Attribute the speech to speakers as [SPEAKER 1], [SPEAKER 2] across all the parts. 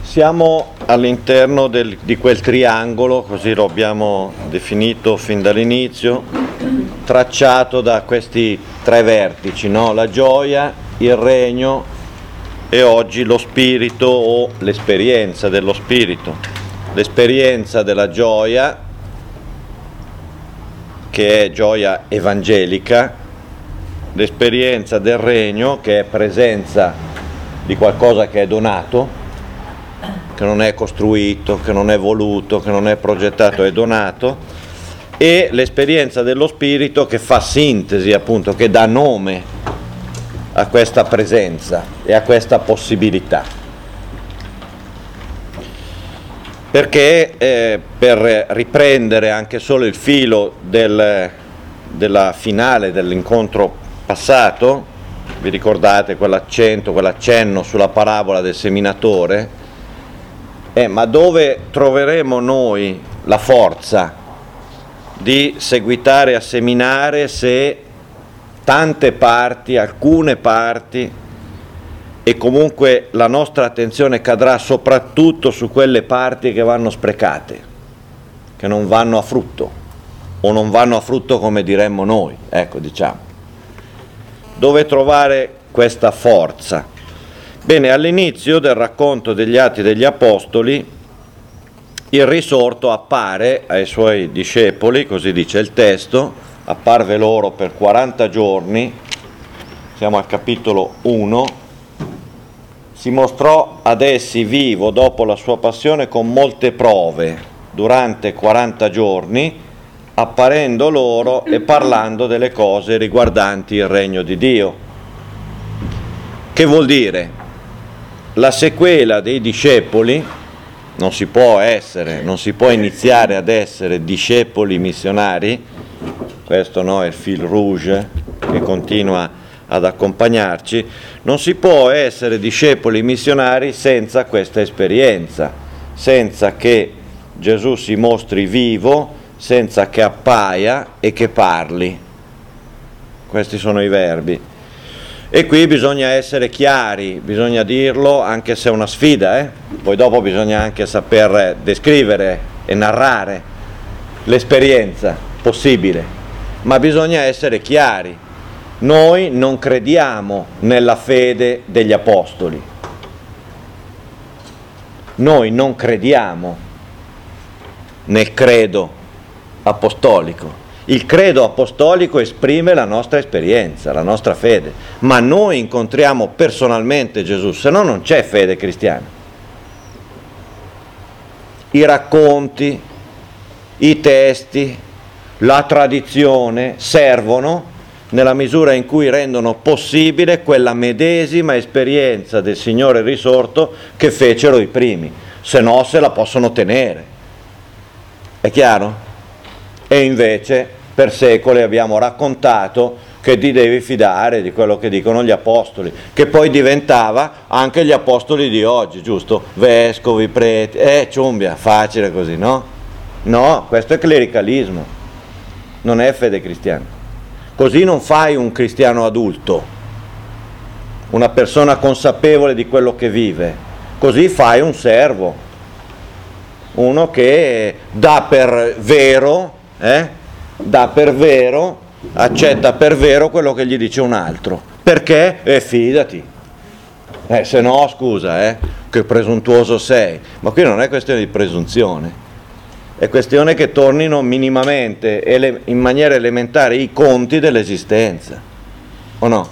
[SPEAKER 1] Siamo all'interno di quel triangolo, così lo abbiamo definito fin dall'inizio, tracciato da questi tre vertici, no? La gioia, il regno e oggi lo spirito o l'esperienza dello spirito. L'esperienza della gioia, che è gioia evangelica, l'esperienza del regno, che è presenza di qualcosa che è donato, che non è costruito, che non è voluto, che non è progettato, è donato, e l'esperienza dello spirito che fa sintesi, appunto, che dà nome a questa presenza e a questa possibilità. Perché per riprendere anche solo il filo della finale dell'incontro passato, vi ricordate quell'accenno sulla parabola del seminatore? Ma dove troveremo noi la forza di seguitare a seminare se tante parti, alcune parti, e comunque la nostra attenzione cadrà soprattutto su quelle parti che vanno sprecate, che non vanno a frutto, o non vanno a frutto come diremmo noi, ecco, diciamo. Dove trovare questa forza? Bene, all'inizio del racconto degli Atti degli Apostoli, il risorto appare ai suoi discepoli, così dice il testo, apparve loro per 40 giorni, siamo al capitolo 1, si mostrò ad essi vivo dopo la sua passione con molte prove, durante 40 giorni, apparendo loro e parlando delle cose riguardanti il regno di Dio. Che vuol dire? La sequela dei discepoli, non si può iniziare ad essere discepoli missionari, questo no, è il fil rouge che continua ad accompagnarci, non si può essere discepoli missionari senza questa esperienza, senza che Gesù si mostri vivo, senza che appaia e che parli. Questi sono i verbi. E qui bisogna essere chiari, bisogna dirlo, anche se è una sfida, Poi dopo bisogna anche saper descrivere e narrare l'esperienza possibile, ma bisogna essere chiari. Noi non crediamo nella fede degli apostoli, noi non crediamo nel credo apostolico. Il credo apostolico esprime la nostra esperienza, la nostra fede, ma noi incontriamo personalmente Gesù, se no non c'è fede cristiana. I racconti, i testi, la tradizione servono nella misura in cui rendono possibile quella medesima esperienza del Signore risorto che fecero i primi, se no se la possono tenere. È chiaro? E invece per secoli abbiamo raccontato che ti devi fidare di quello che dicono gli apostoli, che poi diventava anche gli apostoli di oggi, giusto? Vescovi, preti, ciumbia, facile così, no? No, questo è clericalismo, non è fede cristiana. Così non fai un cristiano adulto, una persona consapevole di quello che vive, così fai un servo, uno che dà per vero, accetta per vero quello che gli dice un altro. Perché? Fidati. Se no, scusa, che presuntuoso sei. Ma qui non è questione di presunzione, è questione che tornino minimamente, in maniera elementare, i conti dell'esistenza. O no?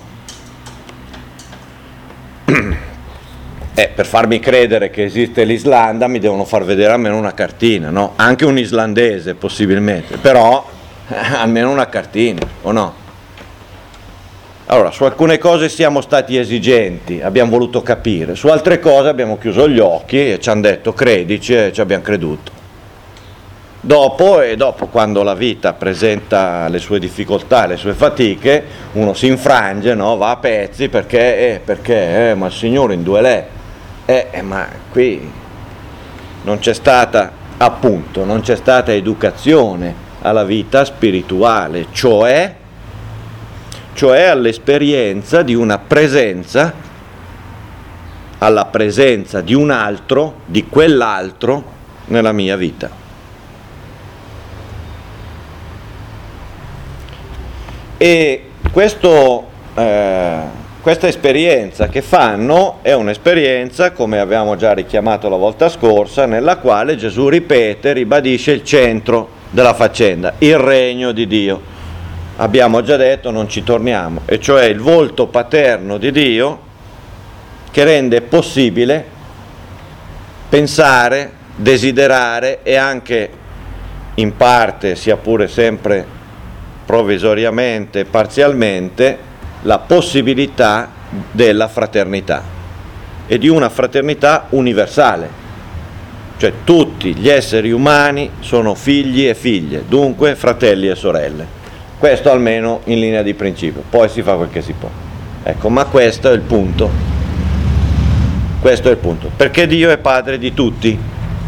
[SPEAKER 1] Per farmi credere che esiste l'Islanda mi devono far vedere almeno una cartina, no? Anche un islandese possibilmente, però almeno una cartina, o no? Allora, su alcune cose siamo stati esigenti, abbiamo voluto capire, su altre cose abbiamo chiuso gli occhi e ci hanno detto credici e ci abbiamo creduto. Dopo, quando la vita presenta le sue difficoltà, le sue fatiche, uno si infrange, no? Va a pezzi perché ma il Signore in due lei. Ma qui non c'è stata, appunto, non c'è stata educazione alla vita spirituale, cioè all'esperienza di una presenza alla presenza di un altro, di quell'altro, nella mia vita. E questa esperienza che fanno è un'esperienza, come abbiamo già richiamato la volta scorsa, nella quale Gesù ribadisce il centro della faccenda, il regno di Dio. Abbiamo già detto, non ci torniamo, e cioè il volto paterno di Dio che rende possibile pensare, desiderare e anche in parte, sia pure sempre provvisoriamente, parzialmente, la possibilità della fraternità e di una fraternità universale, cioè tutti gli esseri umani sono figli e figlie, dunque fratelli e sorelle. Questo almeno in linea di principio, poi si fa quel che si può. Ecco, ma questo è il punto. Questo è il punto, perché Dio è padre di tutti.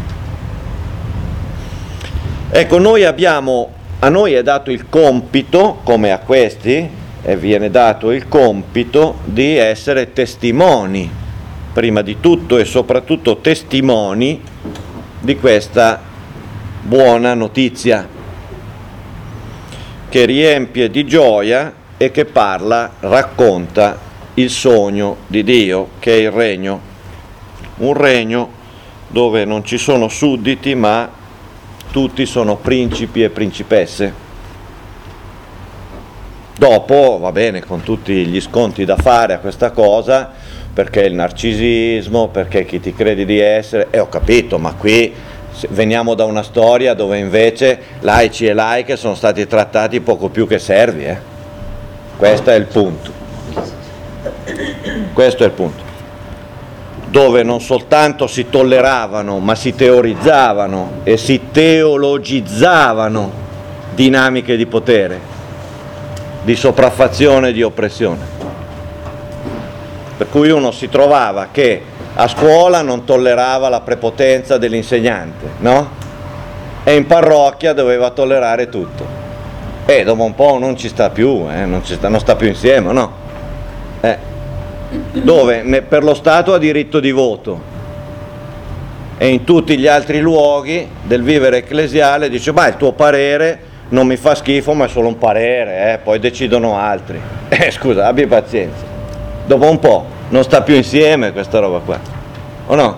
[SPEAKER 1] Ecco, a noi è dato il compito, come a questi, e viene dato il compito di essere testimoni, prima di tutto e soprattutto testimoni di questa buona notizia che riempie di gioia e che racconta il sogno di Dio, che è il regno, un regno dove non ci sono sudditi ma tutti sono principi e principesse. Dopo, va bene, con tutti gli sconti da fare a questa cosa, perché il narcisismo, perché chi ti credi di essere, ho capito, ma qui veniamo da una storia dove invece laici e laiche sono stati trattati poco più che servi, Questo è il punto. Questo è il punto. Dove non soltanto si tolleravano, ma si teorizzavano e si teologizzavano dinamiche di potere, di sopraffazione e di oppressione. Per cui uno si trovava che a scuola non tollerava la prepotenza dell'insegnante, no? E in parrocchia doveva tollerare tutto. E dopo un po' non ci sta più, non sta più insieme, no? Dove per lo Stato ha diritto di voto e in tutti gli altri luoghi del vivere ecclesiale dice: ma il tuo parere non mi fa schifo, ma è solo un parere, poi decidono altri. Scusa, abbi pazienza. Dopo un po' non sta più insieme questa roba qua, o no?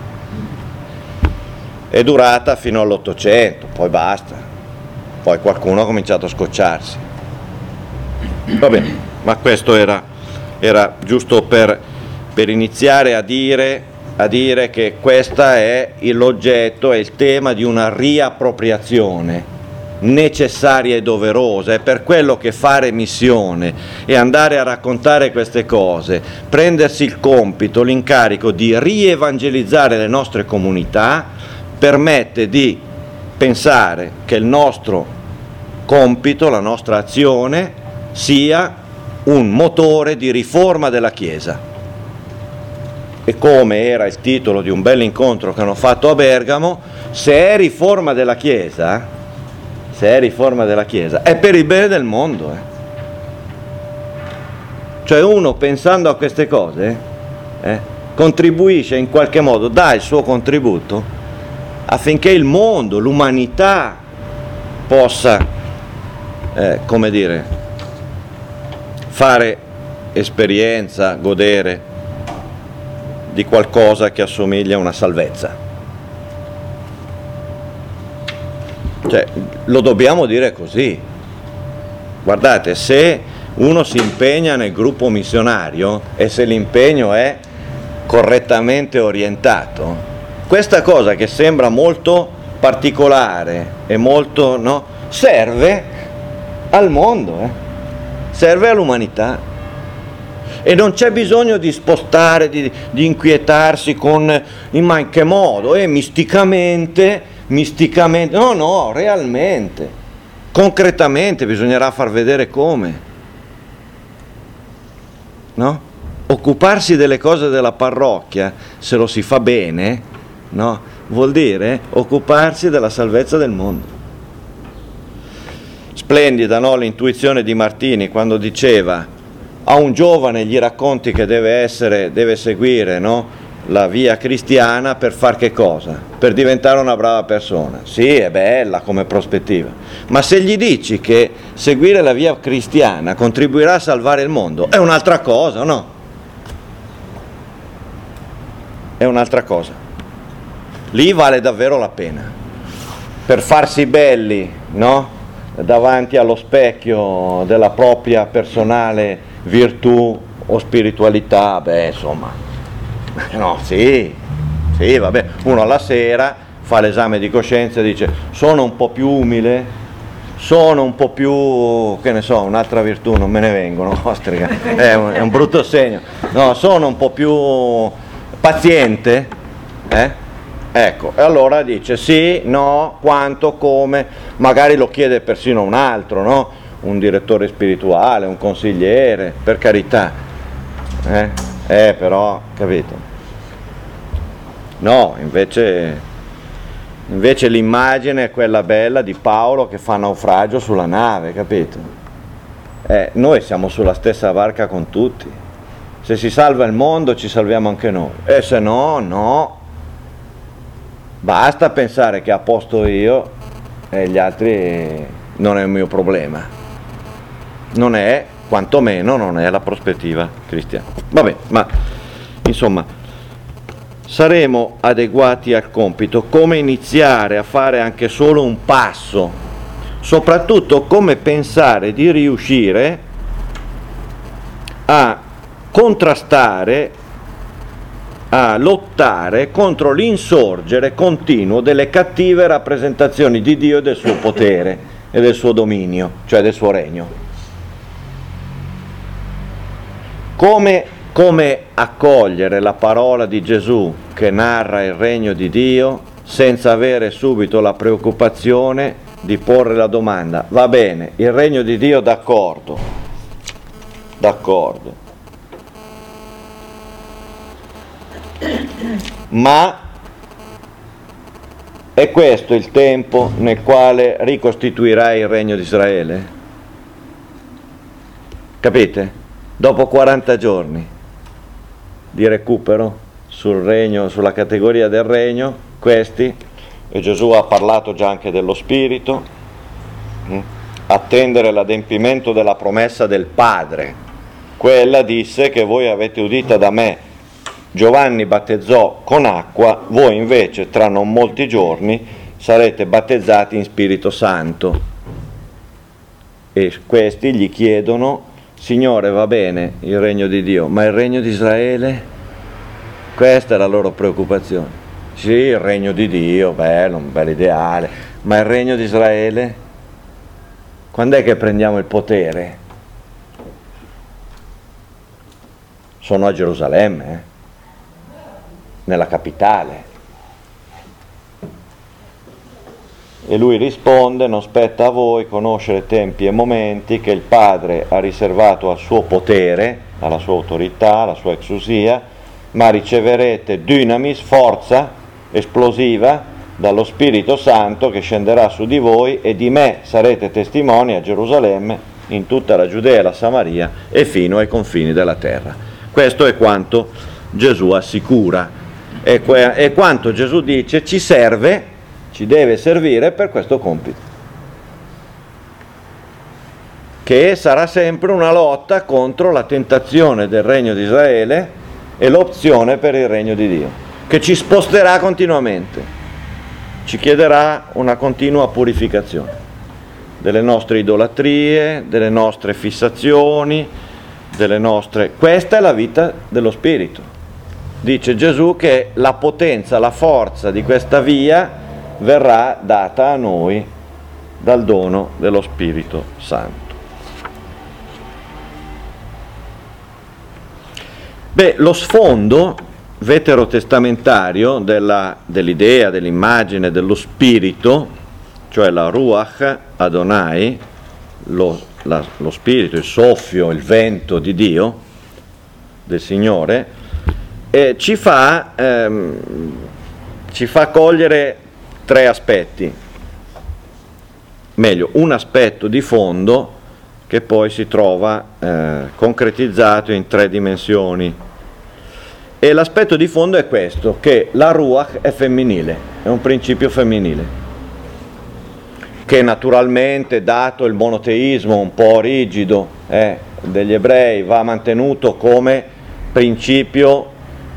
[SPEAKER 1] È durata fino all'800, poi basta. Poi qualcuno ha cominciato a scocciarsi. Va bene, ma questo era giusto per iniziare a dire che questa è l'oggetto, è il tema di una riappropriazione necessaria e doverosa. È per quello che fare missione e andare a raccontare queste cose, prendersi il compito, l'incarico di rievangelizzare le nostre comunità, permette di pensare che il nostro compito, la nostra azione sia un motore di riforma della Chiesa. E come era il titolo di un bel incontro che hanno fatto a Bergamo, se è riforma della Chiesa è per il bene del mondo. Cioè uno, pensando a queste cose, contribuisce in qualche modo, dà il suo contributo affinché il mondo, l'umanità possa, fare esperienza, godere di qualcosa che assomiglia a una salvezza. Cioè, lo dobbiamo dire così. Guardate, se uno si impegna nel gruppo missionario e se l'impegno è correttamente orientato, questa cosa che sembra molto particolare e molto, no, serve al mondo, serve all'umanità. E non c'è bisogno di spostare, di inquietarsi ma in che modo? Misticamente, no, realmente, concretamente bisognerà far vedere come, no? Occuparsi delle cose della parrocchia, se lo si fa bene, no? Vuol dire occuparsi della salvezza del mondo. Splendida, no, l'intuizione di Martini quando diceva: A un giovane gli racconti che deve seguire, no, la via cristiana per far che cosa? Per diventare una brava persona. Sì, è bella come prospettiva, ma se gli dici che seguire la via cristiana contribuirà a salvare il mondo, è un'altra cosa, no? È un'altra cosa. Lì vale davvero la pena. Per farsi belli, no? Davanti allo specchio della propria personale virtù o spiritualità, beh, insomma, no, sì, vabbè, uno alla sera fa l'esame di coscienza e dice sono un po' più umile, sono un po' più, che ne so, un'altra virtù, non me ne vengono, ostrica, è un brutto segno, no, sono un po' più paziente, ecco, e allora dice sì, no, quanto, come, magari lo chiede persino un altro, no? Un direttore spirituale, un consigliere, per carità, però, capito? No, invece l'immagine è quella bella di Paolo che fa naufragio sulla nave, capito? Noi siamo sulla stessa barca con tutti. Se si salva il mondo ci salviamo anche noi. E se no, no. Basta pensare che a posto io e gli altri non è un mio problema. Non è, quantomeno non è la prospettiva cristiana. Vabbè, ma insomma, saremo adeguati al compito, come iniziare a fare anche solo un passo, soprattutto come pensare di riuscire a contrastare, a lottare contro l'insorgere continuo delle cattive rappresentazioni di Dio e del suo potere e del suo dominio, cioè del suo regno. Come accogliere la parola di Gesù che narra il regno di Dio senza avere subito la preoccupazione di porre la domanda: va bene, il regno di Dio, d'accordo, ma è questo il tempo nel quale ricostituirai il regno di Israele? Capite? Dopo 40 giorni di recupero sul regno, sulla categoria del regno, questi, e Gesù ha parlato già anche dello Spirito, attendere l'adempimento della promessa del Padre, quella disse che voi avete udita da me, Giovanni battezzò con acqua, voi invece tra non molti giorni sarete battezzati in Spirito Santo. E questi gli chiedono: Signore, va bene il regno di Dio, ma il regno di Israele? Questa è la loro preoccupazione. Sì, il regno di Dio, bello, un bel ideale, ma il regno di Israele? Quando è che prendiamo il potere? Sono a Gerusalemme, nella capitale. E lui risponde: non spetta a voi conoscere tempi e momenti che il Padre ha riservato al suo potere, alla sua autorità, alla sua exousia, ma riceverete dynamis, forza esplosiva dallo Spirito Santo che scenderà su di voi, e di me sarete testimoni a Gerusalemme, in tutta la Giudea e la Samaria e fino ai confini della terra. Questo è quanto Gesù assicura, e quanto Gesù dice ci serve, ci deve servire per questo compito, che sarà sempre una lotta contro la tentazione del regno di Israele e l'opzione per il regno di Dio, che ci sposterà continuamente, ci chiederà una continua purificazione delle nostre idolatrie, delle nostre fissazioni, questa è la vita dello Spirito. Dice Gesù che la potenza, la forza di questa via verrà data a noi dal dono dello Spirito Santo. Beh, lo sfondo veterotestamentario dell'idea, dell'immagine dello Spirito, cioè la Ruach Adonai, lo Spirito, il soffio, il vento di Dio, del Signore, ci fa cogliere tre aspetti, meglio, un aspetto di fondo che poi si trova concretizzato in 3 dimensioni. E l'aspetto di fondo è questo, che la Ruach è femminile, è un principio femminile, che naturalmente, dato il monoteismo un po' rigido degli ebrei, va mantenuto come principio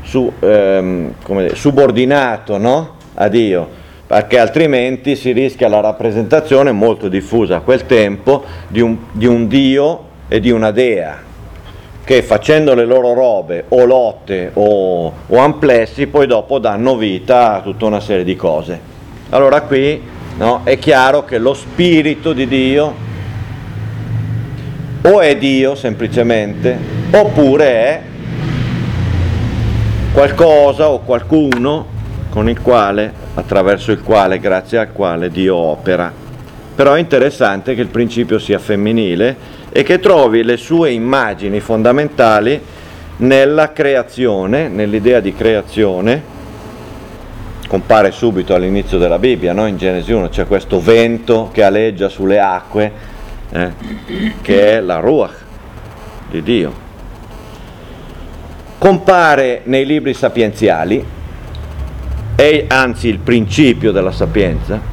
[SPEAKER 1] subordinato, no? A Dio, perché altrimenti si rischia la rappresentazione molto diffusa a quel tempo di un Dio e di una Dea, che facendo le loro robe o lotte o amplessi poi dopo danno vita a tutta una serie di cose. Allora qui, no, è chiaro che lo spirito di Dio o è Dio semplicemente, oppure è qualcosa o qualcuno con il quale, attraverso il quale, grazie al quale Dio opera. Però è interessante che il principio sia femminile e che trovi le sue immagini fondamentali nella creazione, nell'idea di creazione. Compare subito all'inizio della Bibbia, no? In Genesi 1 c'è questo vento che aleggia sulle acque, che è la Ruach di Dio. Compare nei libri sapienziali, è anzi il principio della sapienza,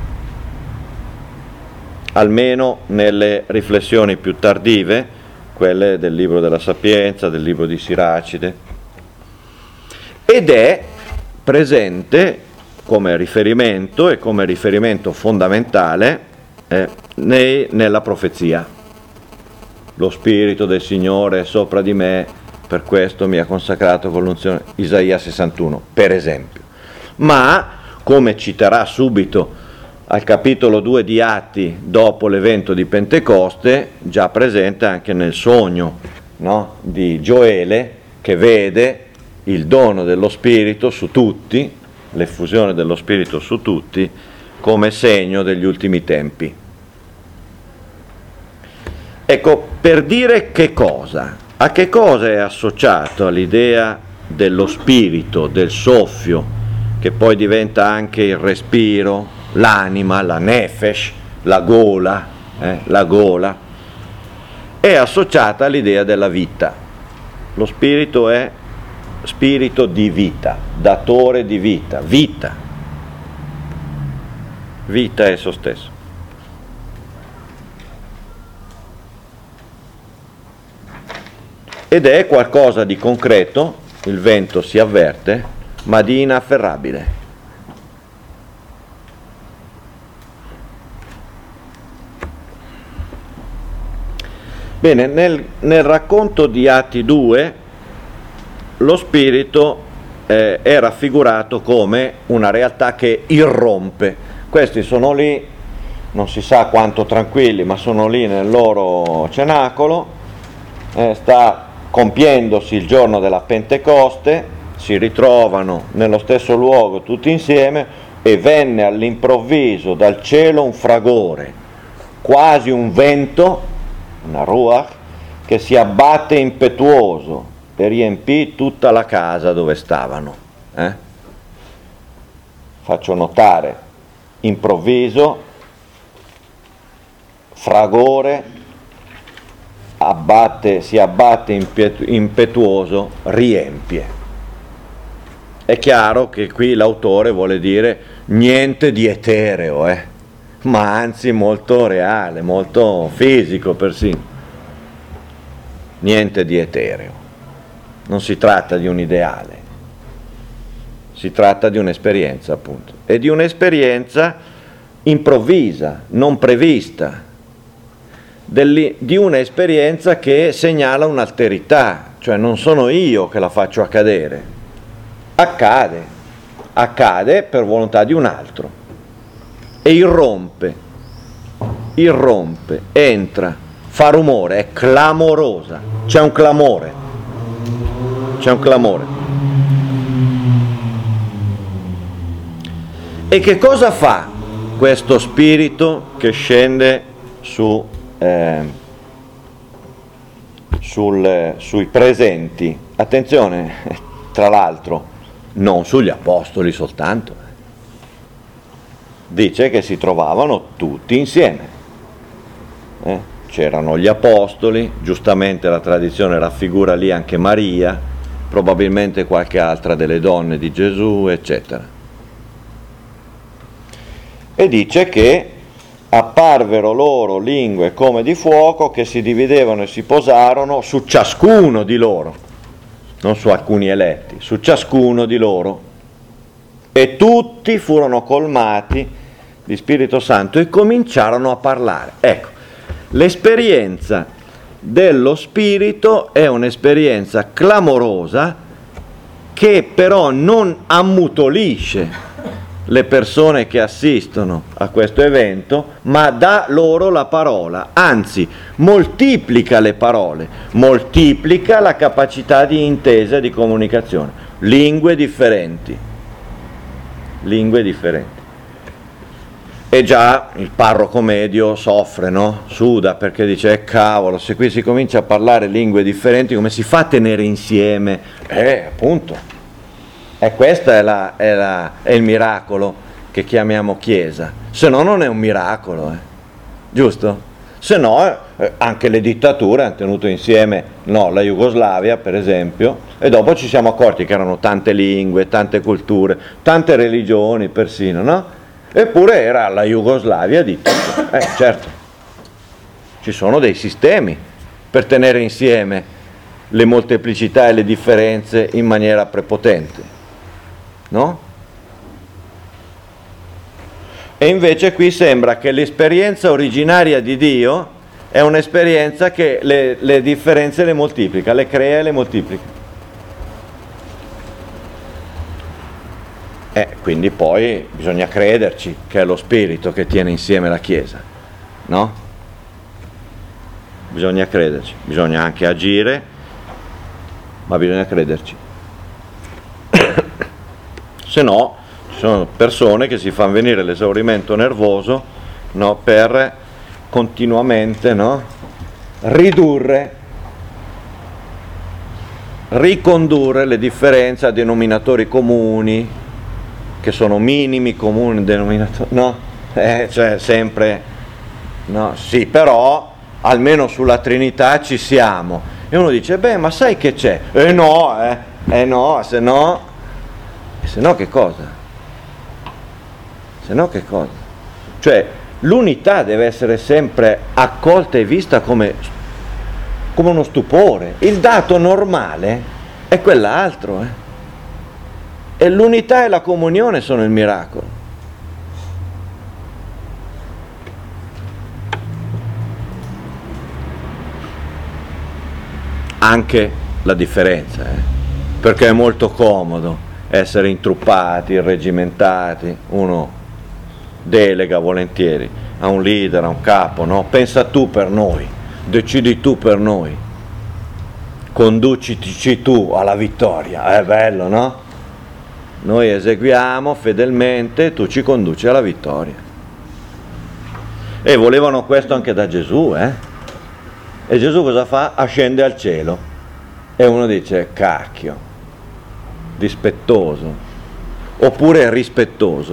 [SPEAKER 1] almeno nelle riflessioni più tardive, quelle del libro della Sapienza, del libro di Siracide, ed è presente come riferimento e come riferimento fondamentale nella profezia. Lo Spirito del Signore è sopra di me, per questo mi ha consacrato con l'unzione, Isaia 61, per esempio. Ma, come citerà subito al capitolo 2 di Atti, dopo l'evento di Pentecoste, già presente anche nel sogno, no? Di Gioele, che vede il dono dello Spirito su tutti, l'effusione dello Spirito su tutti, come segno degli ultimi tempi. Ecco, per dire che cosa, a che cosa è associato all'idea dello Spirito, del soffio, che poi diventa anche il respiro, l'anima, la nefesh, la gola, è associata all'idea della vita. Lo spirito è spirito di vita, datore di vita, vita è esso stesso. Ed è qualcosa di concreto, il vento si avverte, ma di inafferrabile. Bene, nel racconto di Atti 2 lo spirito è raffigurato come una realtà che irrompe. Questi sono lì, non si sa quanto tranquilli, ma sono lì nel loro cenacolo, sta compiendosi il giorno della Pentecoste, si ritrovano nello stesso luogo tutti insieme e venne all'improvviso dal cielo un fragore, quasi un vento, una ruach, che si abbatte impetuoso e riempì tutta la casa dove stavano. Faccio notare, improvviso, fragore, si abbatte impetuoso, riempie. È chiaro che qui l'autore vuole dire niente di etereo, ma anzi molto reale, molto fisico persino. Niente di etereo. Non si tratta di un ideale, si tratta di un'esperienza, appunto, e di un'esperienza improvvisa, non prevista, di un'esperienza che segnala un'alterità, cioè non sono io che la faccio accadere, accade per volontà di un altro. E irrompe, entra, fa rumore, è clamorosa, c'è un clamore. E che cosa fa questo spirito che scende sui presenti? Attenzione, tra l'altro, non sugli apostoli soltanto. Dice che si trovavano tutti insieme. c'erano gli apostoli, giustamente la tradizione raffigura lì anche Maria, probabilmente qualche altra delle donne di Gesù, eccetera. E dice che apparvero loro lingue come di fuoco che si dividevano e si posarono su ciascuno di loro, non su alcuni eletti, su ciascuno di loro, e tutti furono colmati di Spirito Santo e cominciarono a parlare. Ecco, l'esperienza dello Spirito è un'esperienza clamorosa che però non ammutolisce le persone che assistono a questo evento, ma dà loro la parola, anzi moltiplica le parole, moltiplica la capacità di intesa e di comunicazione, lingue differenti. E già il parroco medio soffre, no? Suda, perché dice, cavolo, se qui si comincia a parlare lingue differenti, come si fa a tenere insieme? Appunto. E questo è il miracolo che chiamiamo Chiesa. Se no non è un miracolo, giusto? Se no anche le dittature hanno tenuto insieme, no, la Jugoslavia per esempio, e dopo ci siamo accorti che erano tante lingue, tante culture, tante religioni persino, no? Eppure era la Jugoslavia di tutto. Certo, ci sono dei sistemi per tenere insieme le molteplicità e le differenze in maniera prepotente, no? E invece qui sembra che l'esperienza originaria di Dio è un'esperienza che le differenze le moltiplica, le crea e le moltiplica. Quindi poi bisogna crederci che è lo Spirito che tiene insieme la Chiesa, no? Bisogna crederci, bisogna anche agire, ma bisogna crederci. Se no, ci sono persone che si fanno venire l'esaurimento nervoso, no, per continuamente, no, ricondurre le differenze a denominatori comuni, che sono minimi comuni denominatori, no? Cioè sempre, no? Sì, però almeno sulla Trinità ci siamo. E uno dice, beh, ma sai che c'è? No, se no che cosa? Se no che cosa? Cioè, l'unità deve essere sempre accolta e vista come uno stupore. Il dato normale è quell'altro, E l'unità e la comunione sono il miracolo. Anche la differenza, perché è molto comodo essere intruppati, irregimentati, uno delega volentieri a un leader, a un capo, no? Pensa tu per noi, decidi tu per noi, conducici tu alla vittoria, è bello, no? Noi eseguiamo fedelmente, tu ci conduci alla vittoria. E volevano questo anche da Gesù, E Gesù cosa fa? Ascende al cielo. E uno dice, cacchio, dispettoso, oppure rispettoso,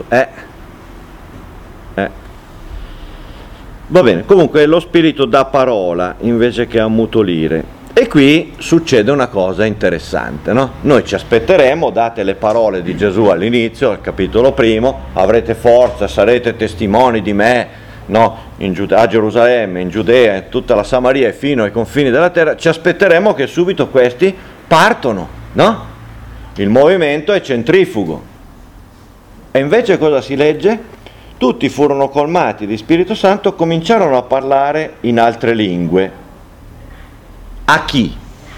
[SPEAKER 1] Va bene, comunque lo Spirito dà parola invece che ammutolire. E qui succede una cosa interessante, no? Noi ci aspetteremo, date le parole di Gesù all'inizio, al capitolo 1, avrete forza, sarete testimoni di me, no? A Gerusalemme, in Giudea, in tutta la Samaria e fino ai confini della terra. Ci aspetteremo che subito questi partono, no? Il movimento è centrifugo. E invece cosa si legge? Tutti furono colmati di Spirito Santo, cominciarono a parlare in altre lingue. A chi?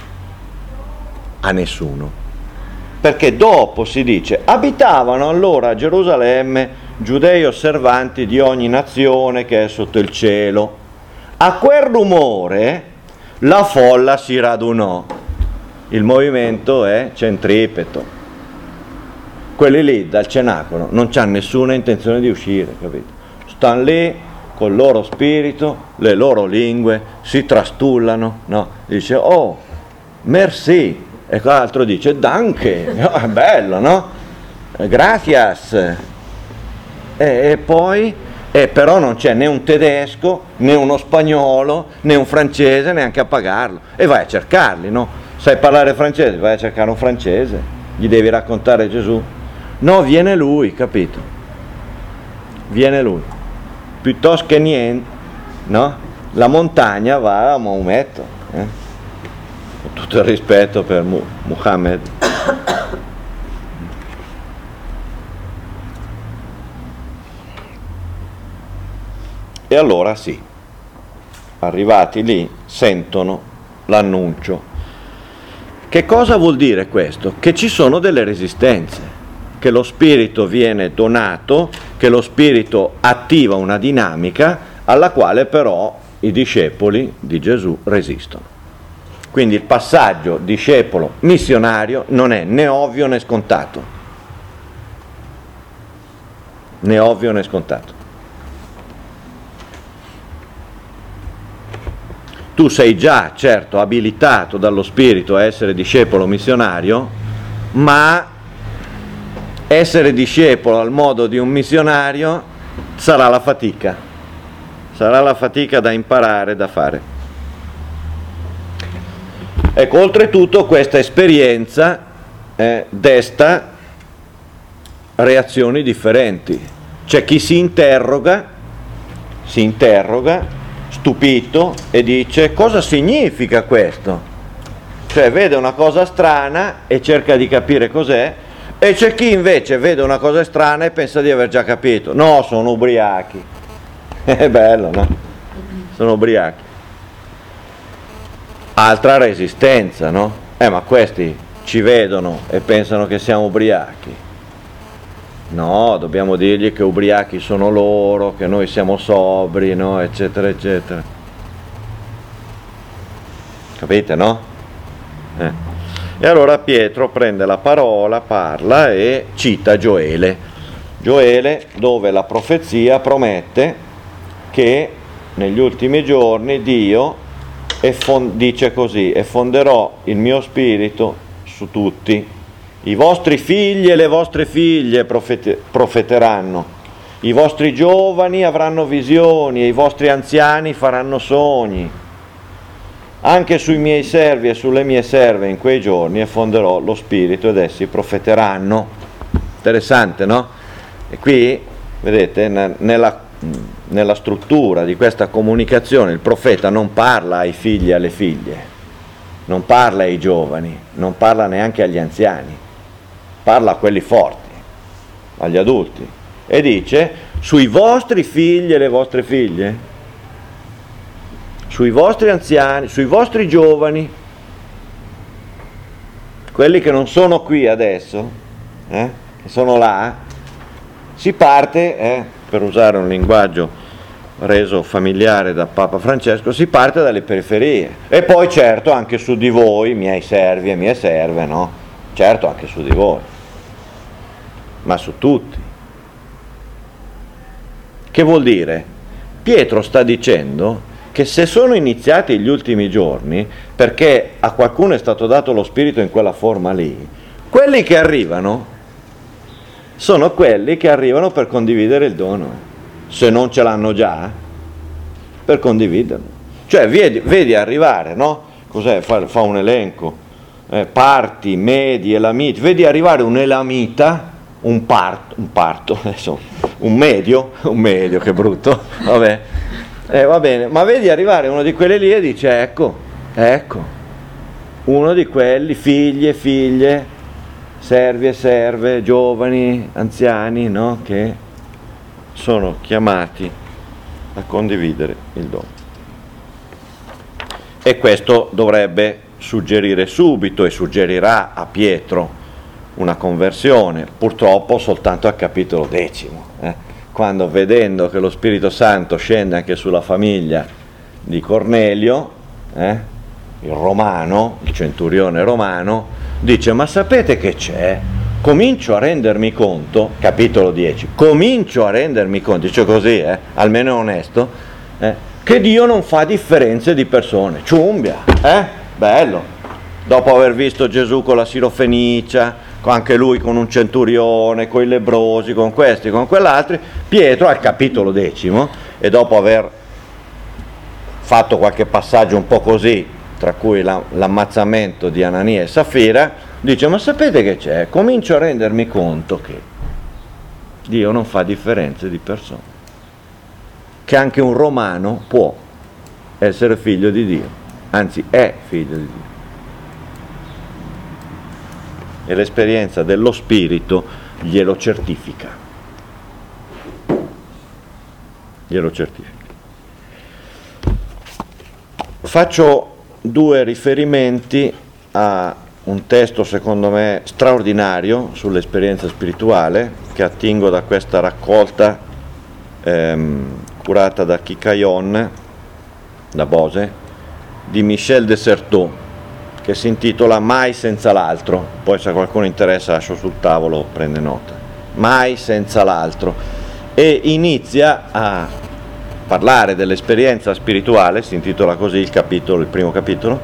[SPEAKER 1] A nessuno. Perché dopo si dice, abitavano allora a Gerusalemme giudei osservanti di ogni nazione che è sotto il cielo. A quel rumore la folla si radunò. Il movimento è centripeto. Quelli lì dal cenacolo non c'hanno nessuna intenzione di uscire, capito? Stanno lì col loro spirito, le loro lingue, si trastullano, no? Dice, oh, merci, e quell'altro dice, danke, è bello, no? Gracias. E poi Però non c'è né un tedesco, né uno spagnolo, né un francese, neanche a pagarlo. E vai a cercarli, no? Sai parlare francese? Vai a cercare un francese, gli devi raccontare Gesù. No, viene lui, capito? Viene lui. Piuttosto che niente, no? La montagna va a Maometto, con tutto il rispetto per Muhammad. E allora sì, arrivati lì sentono l'annuncio. Che cosa vuol dire questo? Che ci sono delle resistenze, che lo spirito viene donato, che lo spirito attiva una dinamica alla quale però i discepoli di Gesù resistono. Quindi il passaggio discepolo missionario non è né ovvio né scontato. Né ovvio né scontato. Tu sei già, certo, abilitato dallo Spirito a essere discepolo missionario, ma essere discepolo al modo di un missionario sarà la fatica da imparare, da fare. Ecco, oltretutto questa esperienza desta reazioni differenti. C'è chi si interroga, stupito, e dice: cosa significa questo? Cioè vede una cosa strana e cerca di capire cos'è, e c'è chi invece vede una cosa strana e pensa di aver già capito. No, sono ubriachi. È bello, no? Sono ubriachi. Altra resistenza, no? Ma questi ci vedono e pensano che siamo ubriachi. No, dobbiamo dirgli che ubriachi sono loro, che noi siamo sobri, no? Eccetera, eccetera. Capite, no? E allora Pietro prende la parola, parla e cita Gioele. Gioele, dove la profezia promette che negli ultimi giorni Dio dice così: effonderò il mio spirito su tutti. I vostri figli e le vostre figlie profeteranno, i vostri giovani avranno visioni e i vostri anziani faranno sogni. Anche sui miei servi e sulle mie serve in quei giorni effonderò lo spirito ed essi profeteranno. Interessante, no? E qui, vedete, nella struttura di questa comunicazione il profeta non parla ai figli e alle figlie, non parla ai giovani, non parla neanche agli anziani. Parla a quelli forti, agli adulti, e dice: sui vostri figli e le vostre figlie, sui vostri anziani, sui vostri giovani, quelli che non sono qui adesso, che sono là, si parte, per usare un linguaggio reso familiare da Papa Francesco, si parte dalle periferie, e poi certo anche su di voi, miei servi e mie serve, no? Certo anche su di voi, ma su tutti. Che vuol dire? Pietro sta dicendo che se sono iniziati gli ultimi giorni, perché a qualcuno è stato dato lo Spirito in quella forma lì, quelli che arrivano sono quelli che arrivano per condividere il dono, se non ce l'hanno già, per condividerlo. Cioè vedi arrivare, no? Cos'è? Fa un elenco, parti, medi, elamiti, vedi arrivare un elamita, un parto, adesso, un medio, che brutto, vabbè, va bene, ma vedi arrivare uno di quelli lì e dice: ecco, uno di quelli, figli e figlie, servi e serve, giovani, anziani, no? Che sono chiamati a condividere il dono. E questo dovrebbe suggerire subito, e suggerirà a Pietro, una conversione, purtroppo soltanto al capitolo 10, quando, vedendo che lo Spirito Santo scende anche sulla famiglia di Cornelio, il romano, il centurione romano, dice: ma sapete che c'è? Comincio a rendermi conto, capitolo 10, comincio a rendermi conto, dice così, almeno è onesto, che Dio non fa differenze di persone. Ciumbia, bello, dopo aver visto Gesù con la sirofenicia, anche lui con un centurione, con i lebbrosi, con questi, con quell'altri. Pietro al capitolo 10, e dopo aver fatto qualche passaggio un po' così, tra cui l'ammazzamento di Anania e Safira, dice: ma sapete che c'è? Comincio a rendermi conto che Dio non fa differenze di persone, che anche un romano può essere figlio di Dio, anzi è figlio di Dio. E l'esperienza dello Spirito glielo certifica. Glielo certifica. Faccio due riferimenti a un testo secondo me straordinario sull'esperienza spirituale, che attingo da questa raccolta curata da Kikayon, da Bose, di Michel de Certeau, che si intitola Mai senza l'altro. Poi se a qualcuno interessa lascio sul tavolo, prende nota. Mai senza l'altro. E inizia a parlare dell'esperienza spirituale, si intitola così il capitolo, il primo capitolo,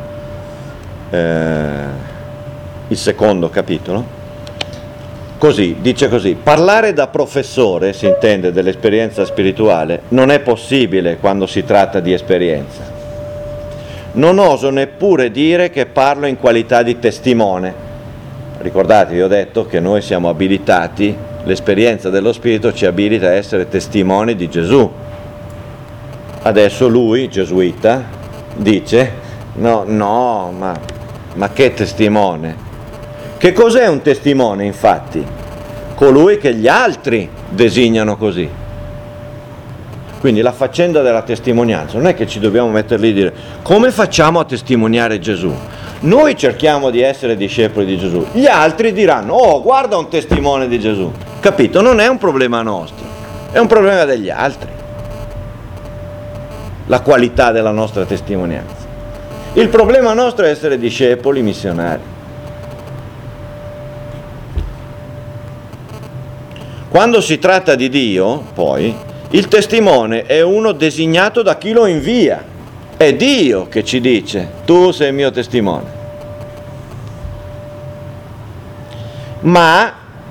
[SPEAKER 1] il secondo capitolo, così, dice così: parlare da professore, si intende, dell'esperienza spirituale, non è possibile quando si tratta di esperienza. Non oso neppure dire che parlo in qualità di testimone. Ricordate, vi ho detto che noi siamo abilitati, l'esperienza dello Spirito ci abilita a essere testimoni di Gesù. Adesso lui, gesuita, dice: ma che testimone? Che cos'è un testimone, infatti? Colui che gli altri designano così. Quindi la faccenda della testimonianza non è che ci dobbiamo mettere lì e dire: come facciamo a testimoniare Gesù? Noi cerchiamo di essere discepoli di Gesù, gli altri diranno: oh, guarda un testimone di Gesù. Capito? Non è un problema nostro, è un problema degli altri, la qualità della nostra testimonianza. Il problema nostro è essere discepoli missionari. Quando si tratta di Dio, poi, il testimone è uno designato da chi lo invia. È Dio che ci dice: tu sei il mio testimone. Ma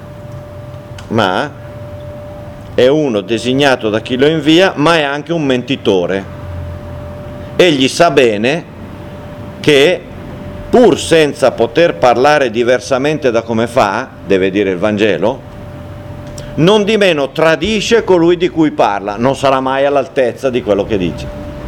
[SPEAKER 1] è uno designato da chi lo invia, ma è anche un mentitore. Egli sa bene che, pur senza poter parlare diversamente da come fa, deve dire il Vangelo, non di meno tradisce colui di cui parla, non sarà mai all'altezza di quello che dice.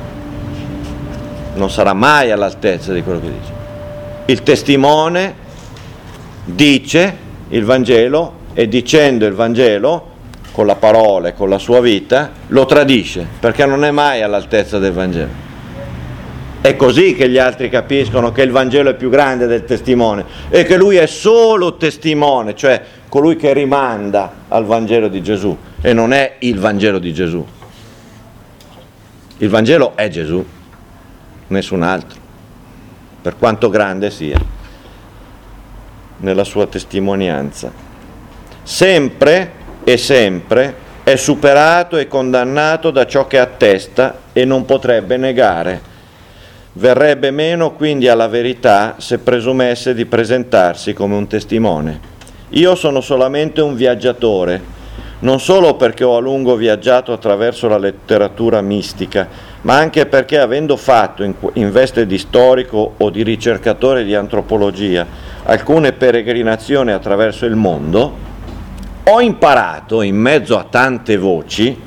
[SPEAKER 1] Non sarà mai all'altezza di quello che dice. Il testimone dice il Vangelo, e dicendo il Vangelo, con la parola e con la sua vita, lo tradisce, perché non è mai all'altezza del Vangelo. È così che gli altri capiscono che il Vangelo è più grande del testimone e che lui è solo testimone, cioè colui che rimanda al Vangelo di Gesù, e non è il Vangelo di Gesù. Il Vangelo è Gesù, nessun altro, per quanto grande sia nella sua testimonianza. Sempre e sempre è superato e condannato da ciò che attesta e non potrebbe negare. Verrebbe meno quindi alla verità se presumesse di presentarsi come un testimone. Io sono solamente un viaggiatore, non solo perché ho a lungo viaggiato attraverso la letteratura mistica, ma anche perché, avendo fatto in veste di storico o di ricercatore di antropologia alcune peregrinazioni attraverso il mondo, ho imparato in mezzo a tante voci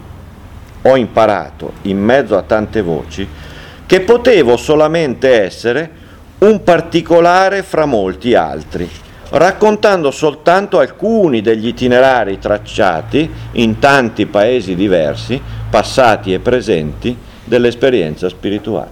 [SPEAKER 1] che potevo solamente essere un particolare fra molti altri, raccontando soltanto alcuni degli itinerari tracciati in tanti paesi diversi, passati e presenti, dell'esperienza spirituale.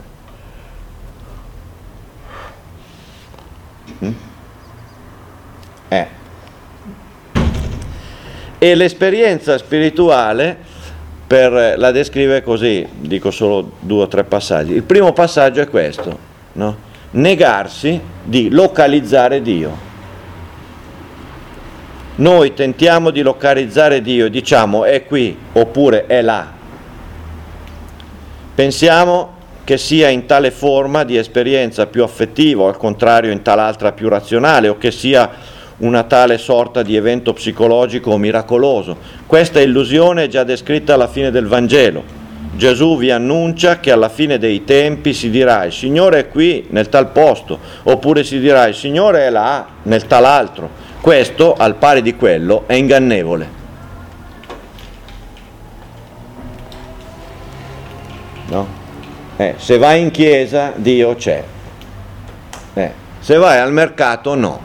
[SPEAKER 1] E l'esperienza spirituale la descrive così, dico solo 2 o 3 passaggi. Il primo passaggio è questo, no? Negarsi di localizzare Dio. Noi tentiamo di localizzare Dio, diciamo è qui oppure è là. Pensiamo che sia in tale forma di esperienza più affettiva o al contrario in tal'altra più razionale, o che sia una tale sorta di evento psicologico o miracoloso. Questa illusione è già descritta alla fine del Vangelo. Gesù vi annuncia che alla fine dei tempi si dirà il Signore è qui nel tal posto, oppure si dirà il Signore è là nel tal altro. Questo, al pari di quello, è ingannevole. No? Se vai in chiesa Dio c'è, se vai al mercato no.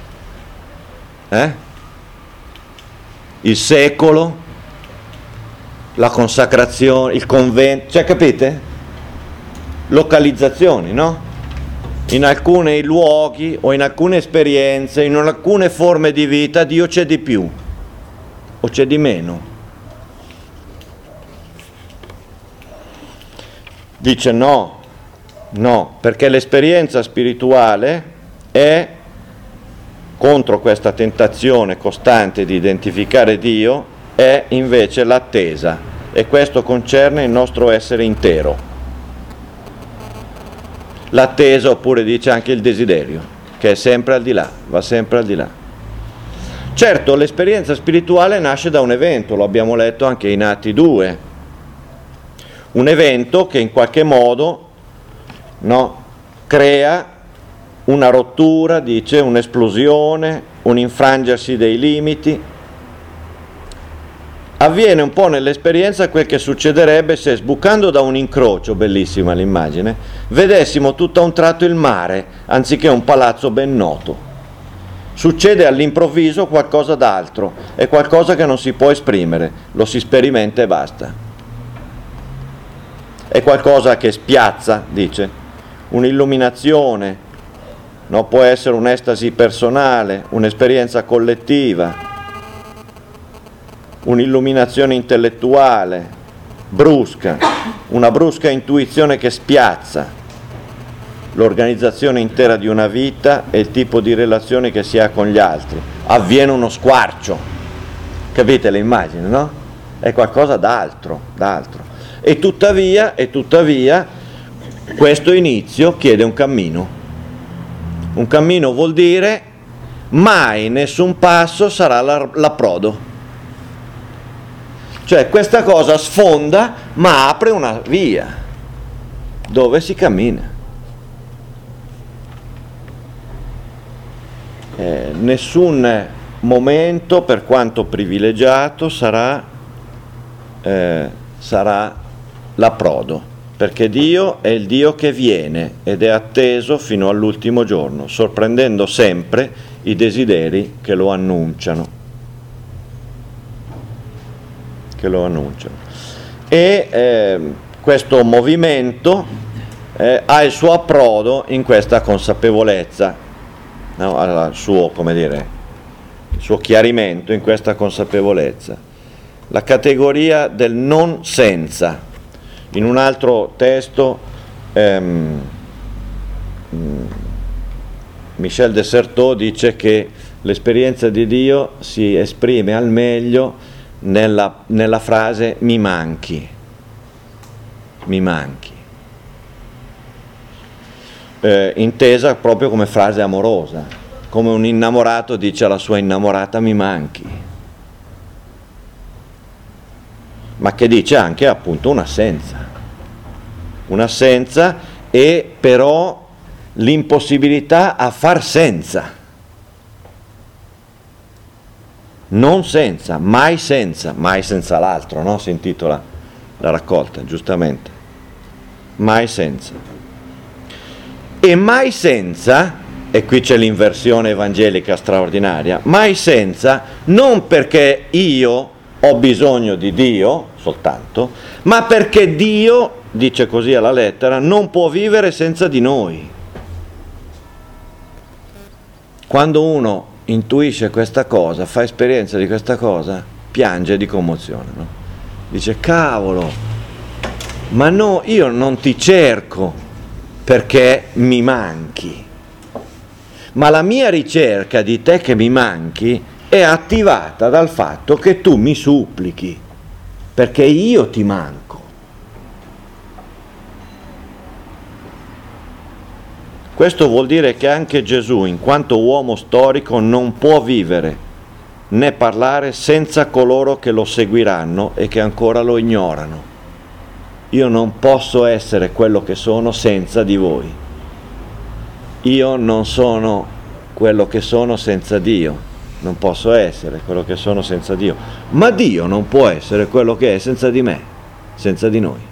[SPEAKER 1] Il secolo, la consacrazione, il convento, cioè capite? Localizzazioni, no? In alcuni luoghi o in alcune esperienze, in alcune forme di vita Dio c'è di più o c'è di meno. Dice no, perché l'esperienza spirituale è contro questa tentazione costante di identificare Dio, è invece l'attesa, e questo concerne il nostro essere intero. L'attesa, oppure dice anche il desiderio, che è sempre al di là, va sempre al di là. Certo, l'esperienza spirituale nasce da un evento, lo abbiamo letto anche in Atti 2, un evento che in qualche modo crea una rottura, dice, un'esplosione, un infrangersi dei limiti. Avviene un po' nell'esperienza quel che succederebbe se, sbucando da un incrocio, bellissima l'immagine, vedessimo tutto a un tratto il mare, anziché un palazzo ben noto. Succede all'improvviso qualcosa d'altro, è qualcosa che non si può esprimere, lo si sperimenta e basta. È qualcosa che spiazza, dice, un'illuminazione, può essere un'estasi personale, un'esperienza collettiva, un'illuminazione intellettuale, brusca, una brusca intuizione che spiazza l'organizzazione intera di una vita e il tipo di relazioni che si ha con gli altri. Avviene uno squarcio, capite le immagini, no? È qualcosa d'altro. E tuttavia, questo inizio chiede un cammino. Un cammino vuol dire mai nessun passo sarà l'approdo. Cioè questa cosa sfonda ma apre una via dove si cammina. Nessun momento, per quanto privilegiato, sarà l'approdo, perché Dio è il Dio che viene ed è atteso fino all'ultimo giorno, sorprendendo sempre i desideri che lo annunciano. E questo movimento ha il suo approdo in questa consapevolezza, il suo chiarimento in questa consapevolezza. La categoria del non senza. In un altro testo Michel de Certeau dice che l'esperienza di Dio si esprime al meglio nella frase mi manchi, intesa proprio come frase amorosa, come un innamorato dice alla sua innamorata mi manchi, ma che dice anche appunto un'assenza e però l'impossibilità a far senza. Non senza, mai senza l'altro, no? Si intitola la raccolta, giustamente. Mai senza. E mai senza, e qui c'è l'inversione evangelica straordinaria, mai senza, non perché io ho bisogno di Dio soltanto, ma perché Dio, dice così alla lettera, non può vivere senza di noi. Quando uno intuisce questa cosa, fa esperienza di questa cosa, piange di commozione, no? Dice cavolo, ma no, io non ti cerco perché mi manchi, ma la mia ricerca di te che mi manchi è attivata dal fatto che tu mi supplichi perché io ti manco. Questo vuol dire che anche Gesù, in quanto uomo storico, non può vivere né parlare senza coloro che lo seguiranno e che ancora lo ignorano. Io non posso essere quello che sono senza di voi. Io non sono quello che sono senza Dio. Non posso essere quello che sono senza Dio. Ma Dio non può essere quello che è senza di me, senza di noi.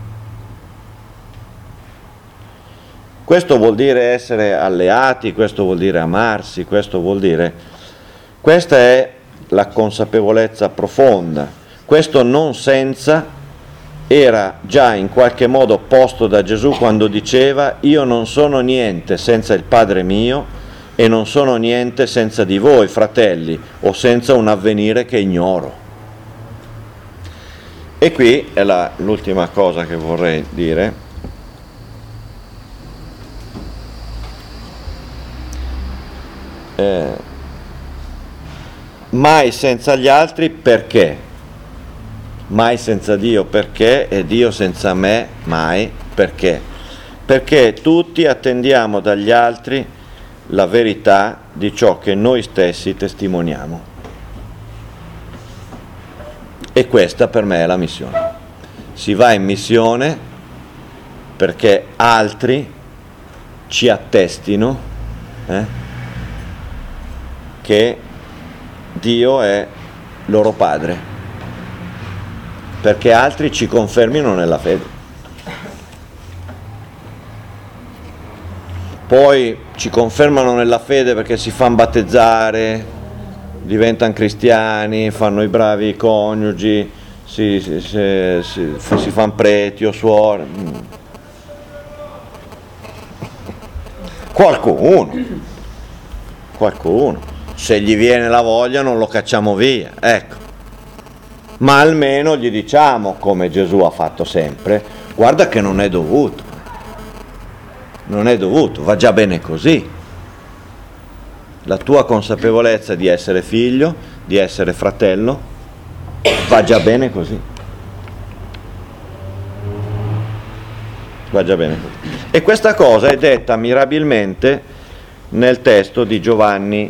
[SPEAKER 1] Questo vuol dire essere alleati, questo vuol dire amarsi, questo vuol dire... Questa è la consapevolezza profonda. Questo non senza era già in qualche modo posto da Gesù quando diceva: io non sono niente senza il Padre mio e non sono niente senza di voi, fratelli, o senza un avvenire che ignoro. E qui è l'ultima cosa che vorrei dire. Mai senza gli altri perché? Mai senza Dio perché? E Dio senza me mai perché? Perché tutti attendiamo dagli altri la verità di ciò che noi stessi testimoniamo. E questa per me è la missione. Si va in missione perché altri ci attestino che Dio è loro padre, perché altri ci confermino nella fede. Poi ci confermano nella fede perché si fanno battezzare, diventano cristiani, fanno i bravi coniugi, si fanno preti o suore. Qualcuno. Se gli viene la voglia non lo cacciamo via, ecco. Ma almeno gli diciamo, come Gesù ha fatto sempre: guarda che non è dovuto, va già bene così. La tua consapevolezza di essere figlio, di essere fratello, va già bene così. Va già bene così. E questa cosa è detta mirabilmente nel testo di Giovanni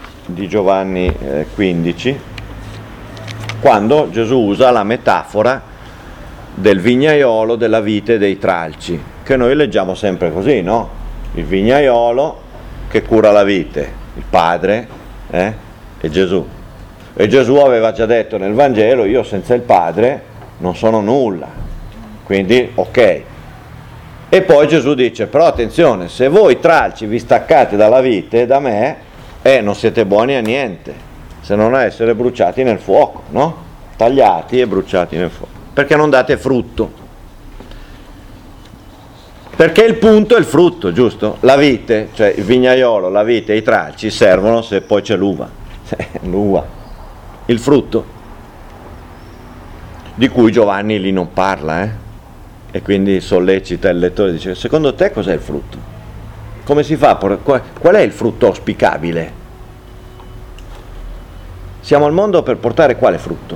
[SPEAKER 1] 15, quando Gesù usa la metafora del vignaiolo, della vite e dei tralci, che noi leggiamo sempre così, no? Il vignaiolo che cura la vite, il padre e Gesù. E Gesù aveva già detto nel Vangelo: io senza il padre non sono nulla, quindi ok. E poi Gesù dice: però attenzione, se voi tralci vi staccate dalla vite, da me, non siete buoni a niente, se non a essere bruciati nel fuoco, no? Tagliati e bruciati nel fuoco, perché non date frutto. Perché il punto è il frutto, giusto? La vite, cioè il vignaiolo, la vite e i tralci servono se poi c'è l'uva. L'uva, il frutto, di cui Giovanni lì non parla, e quindi sollecita il lettore, dice: secondo te cos'è il frutto? Come si fa? Qual è il frutto auspicabile? Siamo al mondo per portare quale frutto?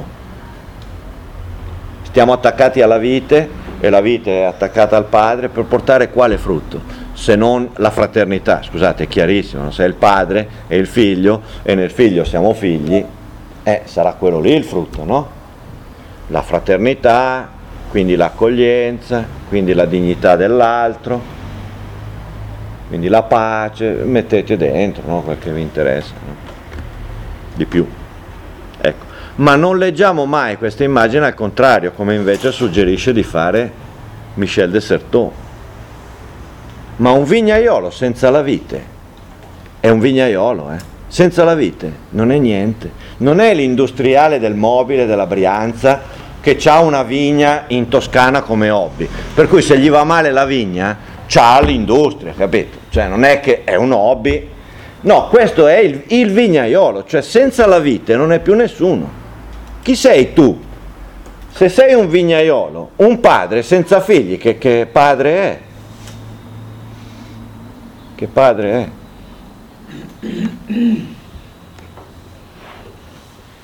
[SPEAKER 1] Stiamo attaccati alla vite e la vite è attaccata al padre per portare quale frutto? Se non la fraternità. Scusate, è chiarissimo, se è il padre e il figlio e nel figlio siamo figli, sarà quello lì il frutto, no? La fraternità, quindi l'accoglienza, quindi la dignità dell'altro, quindi la pace, mettete dentro, no? Quel che vi interessa, no? Di più. Ecco. Ma non leggiamo mai questa immagine al contrario, come invece suggerisce di fare Michel de Certeau. Ma un vignaiolo senza la vite è un vignaiolo, senza la vite non è niente. Non è l'industriale del mobile della Brianza che ha una vigna in Toscana come hobby, per cui se gli va male la vigna c'ha l'industria, capito? Cioè non è che è un hobby, no, questo è il vignaiolo, cioè senza la vite non è più nessuno. Chi sei tu? Se sei un vignaiolo, un padre senza figli, che padre è? Che padre è?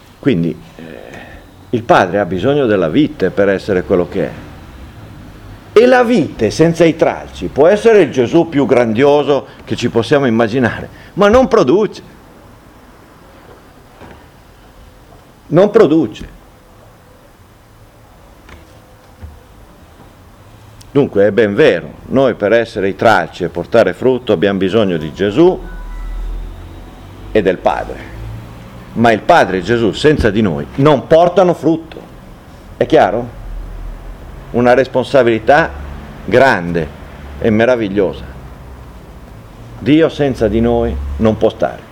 [SPEAKER 1] Quindi il padre ha bisogno della vite per essere quello che è. E la vite senza i tralci può essere il Gesù più grandioso che ci possiamo immaginare, ma non produce. Non produce. Dunque è ben vero, noi per essere i tralci e portare frutto abbiamo bisogno di Gesù e del Padre, ma il Padre e Gesù senza di noi non portano frutto, è chiaro? Una responsabilità grande e meravigliosa. Dio senza di noi non può stare.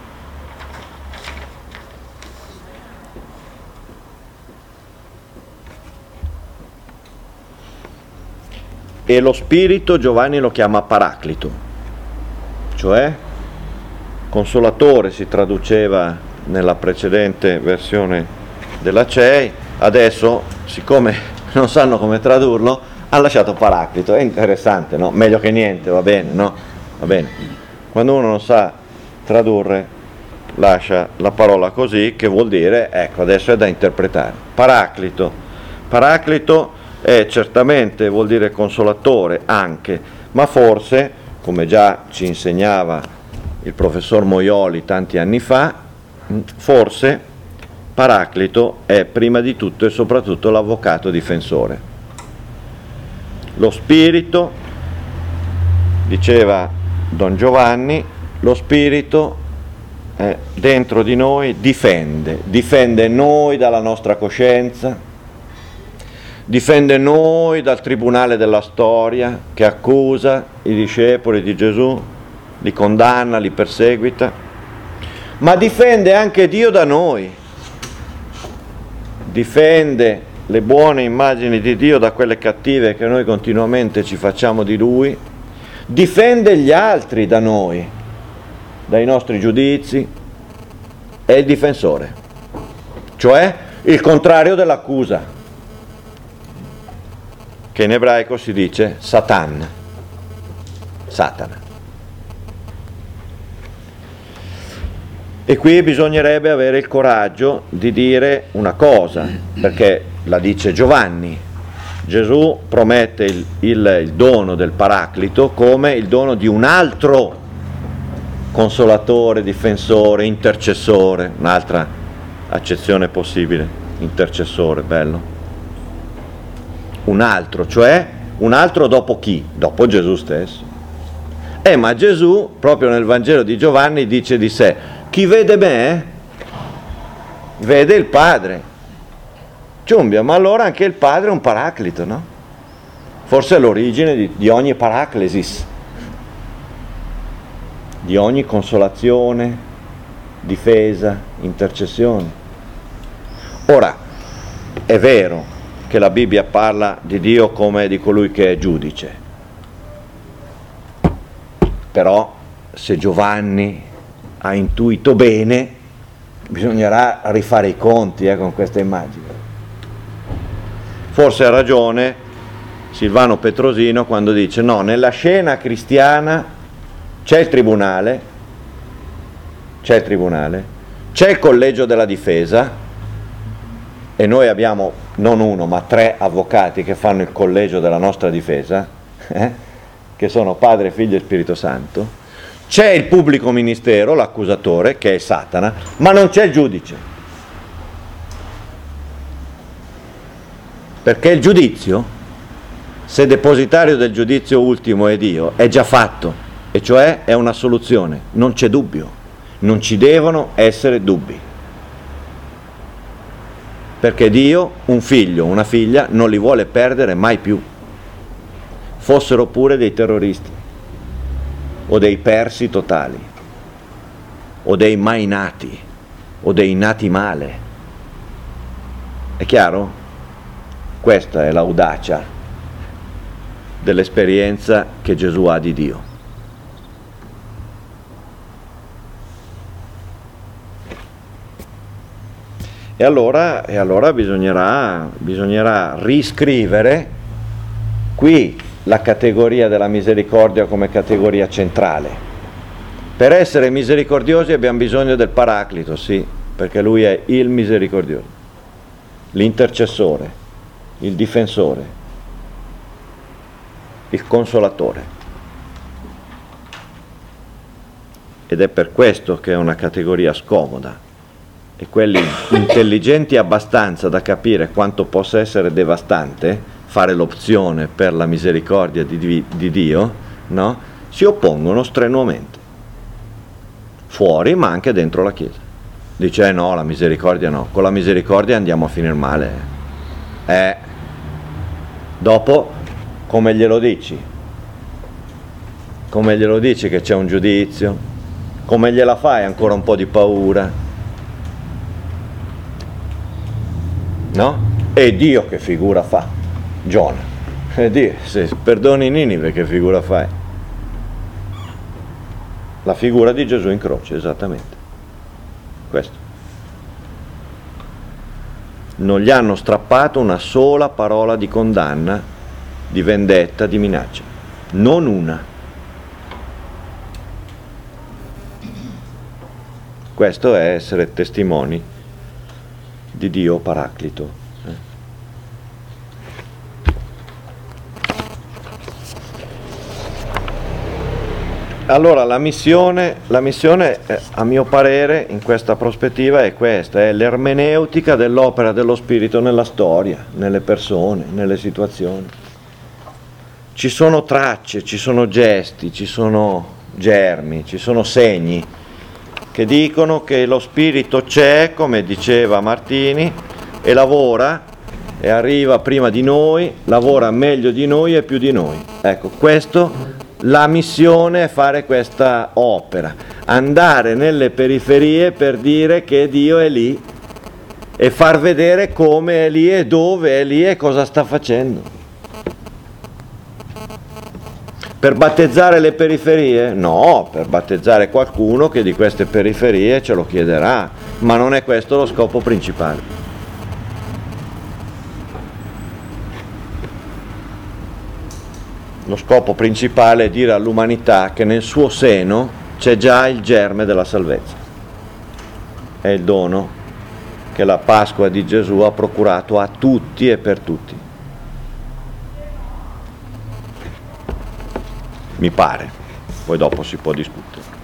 [SPEAKER 1] E lo Spirito Giovanni lo chiama Paraclito, cioè consolatore si traduceva nella precedente versione della CEI, adesso siccome non sanno come tradurlo hanno lasciato Paraclito. È interessante, no? Meglio che niente, va bene, no? Va bene. Quando uno non sa tradurre lascia la parola così, che vuol dire, ecco, adesso è da interpretare. Paraclito è certamente, vuol dire consolatore anche, ma forse, come già ci insegnava il professor Moioli tanti anni fa, forse Paraclito è prima di tutto e soprattutto l'avvocato difensore. Lo Spirito, diceva Don Giovanni, lo Spirito dentro di noi difende noi dalla nostra coscienza, difende noi dal tribunale della storia che accusa i discepoli di Gesù, li condanna, li perseguita, ma difende anche Dio da noi, difende le buone immagini di Dio da quelle cattive che noi continuamente ci facciamo di Lui, difende gli altri da noi, dai nostri giudizi, è il difensore, cioè il contrario dell'accusa, che in ebraico si dice Satana. E qui bisognerebbe avere il coraggio di dire una cosa, perché la dice Giovanni. Gesù promette il dono del Paraclito come il dono di un altro consolatore, difensore, intercessore, un'altra accezione possibile, intercessore, bello. Un altro, cioè un altro dopo chi? Dopo Gesù stesso. Ma Gesù, proprio nel Vangelo di Giovanni, dice di sé: chi vede me, vede il Padre. Ciumbia, ma allora anche il Padre è un Paraclito, no? Forse è l'origine di ogni paraclesis, di ogni consolazione, difesa, intercessione. Ora, è vero che la Bibbia parla di Dio come di colui che è giudice, però se Giovanni ha intuito bene bisognerà rifare i conti con questa immagine. Forse ha ragione Silvano Petrosino quando dice no, nella scena cristiana c'è il tribunale, c'è il collegio della difesa, e noi abbiamo non uno ma 3 avvocati che fanno il collegio della nostra difesa, che sono Padre, Figlio e Spirito Santo. C'è il pubblico ministero, l'accusatore, che è Satana, ma non c'è il giudice. Perché il giudizio, se depositario del giudizio ultimo è Dio, è già fatto, e cioè è una soluzione, non c'è dubbio, non ci devono essere dubbi. Perché Dio, un figlio, una figlia, non li vuole perdere mai più. Fossero pure dei terroristi, o dei persi totali, o dei mai nati, o dei nati male. È chiaro? Questa è l'audacia dell'esperienza che Gesù ha di Dio. E allora bisognerà riscrivere qui la categoria della misericordia come categoria centrale. Per essere misericordiosi abbiamo bisogno del Paraclito, sì, perché lui è il misericordioso, l'intercessore, il difensore. il Consolatore. Ed è per questo che è una categoria scomoda, e quelli intelligenti abbastanza da capire quanto possa essere devastante fare l'opzione per la misericordia di Dio, no? Si oppongono strenuamente, fuori ma anche dentro la Chiesa. Dice no, la misericordia no, con la misericordia andiamo a finire male. Dopo come glielo dici? Come glielo dici che c'è un giudizio? Come gliela fai ancora un po' di paura? No? E Dio che figura fa? Giona. E Dio, se perdoni Ninive che figura fai? La figura di Gesù in croce, esattamente. Questo. Non gli hanno strappato una sola parola di condanna, di vendetta, di minaccia. Non una. Questo è essere testimoni di Dio Paraclito. Allora la missione a mio parere in questa prospettiva è questa, è l'ermeneutica dell'opera dello Spirito nella storia, nelle persone, nelle situazioni. Ci sono tracce, ci sono gesti, ci sono germi, ci sono segni che dicono che lo Spirito c'è, come diceva Martini, e lavora, e arriva prima di noi, lavora meglio di noi e più di noi. Ecco, questo, la missione è fare questa opera, andare nelle periferie per dire che Dio è lì e far vedere come è lì e dove è lì e cosa sta facendo. Per battezzare le periferie? No, per battezzare qualcuno che di queste periferie ce lo chiederà, ma non è questo lo scopo principale. Lo scopo principale è dire all'umanità che nel suo seno c'è già il germe della salvezza. È il dono che la Pasqua di Gesù ha procurato a tutti e per tutti. Mi pare, poi dopo si può discutere.